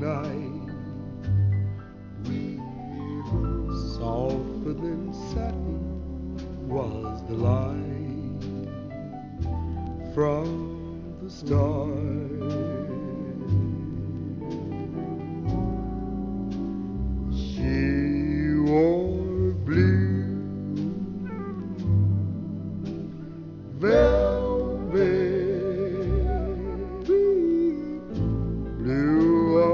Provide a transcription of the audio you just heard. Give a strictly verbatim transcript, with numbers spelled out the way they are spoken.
night. Softer than satin was the light from the stars.